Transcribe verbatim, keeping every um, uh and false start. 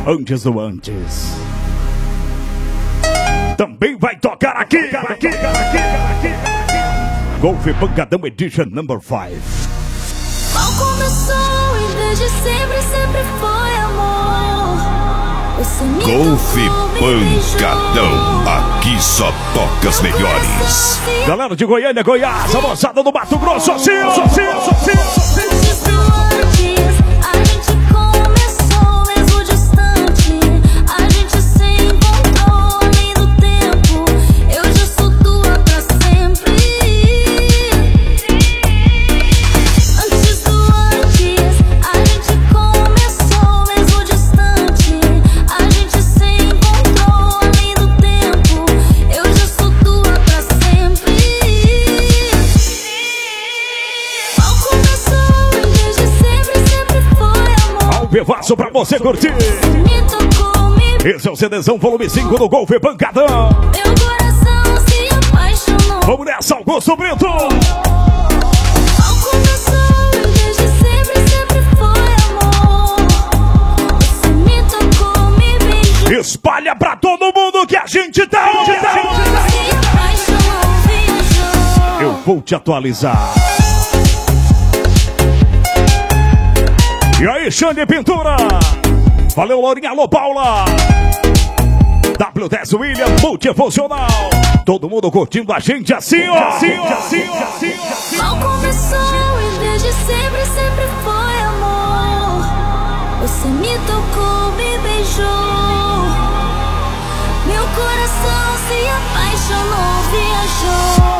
Antes do antes. Também vai tocar aqui, aqui, aqui, aqui, aqui. Golf Pancadão Edition number five. Mal começou e desde sempre, sempre foi amor. Você me Golf tocou, me Pancadão, beijou. aqui só toca as melhores. Galera de Goiânia, Goiás, a moçada do Mato Grosso, assim, assim, assim, assim. Antes do antes, a gente começou mesmo distante. A gente se encontrou além do tempo. Eu já sou tua pra sempre. Antes do antes, a gente começou mesmo distante. A gente se encontrou além do tempo. Eu já sou tua pra sempre. Mal começou e desde sempre, sempre foi amor. Ao vivaço pra você curtir. Me tocou, me Esse é o CDzão volume cinco do Golf Pancadão. Meu coração se apaixonou. Vamos nessa, Augusto Brito. Mal começou e desde sempre, sempre foi amor. Você me tocou, me beijou. Espalha pra todo mundo que a gente tá. Se apaixonou, viajou. Eu vou te atualizar. E aí, Xande Pintura. Valeu, Laurinha. Alô, Paula. W dez William, multifuncional. Todo mundo curtindo a gente assim, ó. Assim, ó, assim, ó, assim, ó, assim. Mal começou e desde sempre, sempre foi amor. Você me tocou, me beijou. Meu coração se apaixonou, viajou.